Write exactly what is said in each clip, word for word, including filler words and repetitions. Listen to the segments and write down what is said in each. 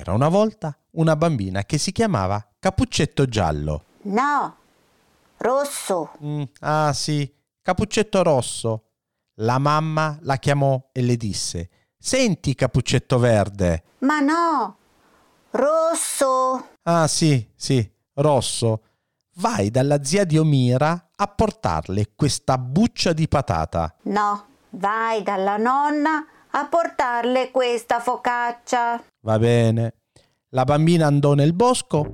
C'era una volta una bambina che si chiamava Cappuccetto Giallo. No, rosso. Mm, ah sì, Cappuccetto Rosso. La mamma la chiamò e le disse: «Senti, Cappuccetto Verde». Ma no, rosso. Ah sì, sì, Rosso. Vai dalla zia di Omira a portarle questa buccia di patata. No, vai dalla nonna a portarle questa focaccia. Va bene. La bambina andò nel bosco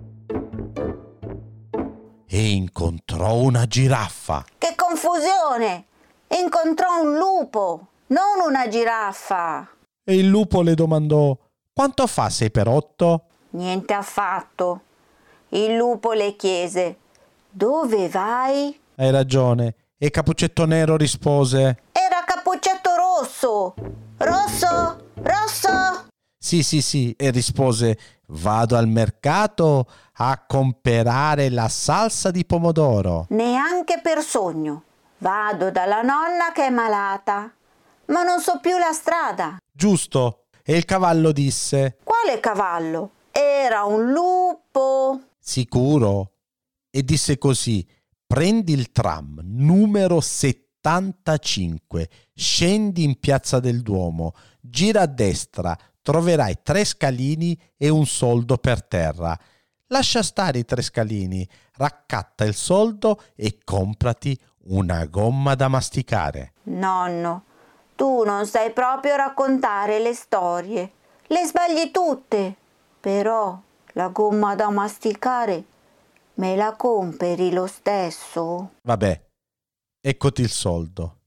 e incontrò una giraffa. Che confusione! Incontrò un lupo, non una giraffa. E il lupo le domandò: «Quanto fa sei per otto?» Niente affatto. Il lupo le chiese: «Dove vai?» Hai ragione. E Cappuccetto Nero rispose: «Era Cappuccetto Rosso! Rosso! Rosso!» «Sì, sì, sì». E rispose: «Vado al mercato a comprare la salsa di pomodoro». «Neanche per sogno. Vado dalla nonna che è malata, ma non so più la strada». Giusto. E il cavallo disse: «Quale cavallo? Era un lupo». «Sicuro?» E disse così: «Prendi il tram numero settantacinque, scendi in Piazza del Duomo, gira a destra, troverai tre scalini e un soldo per terra. Lascia stare i tre scalini, raccatta il soldo e comprati una gomma da masticare». «Nonno, tu non sai proprio raccontare le storie. Le sbagli tutte. Però la gomma da masticare me la compri lo stesso?» «Vabbè, eccoti il soldo».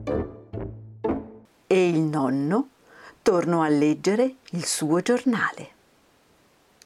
E il nonno tornò a leggere il suo giornale.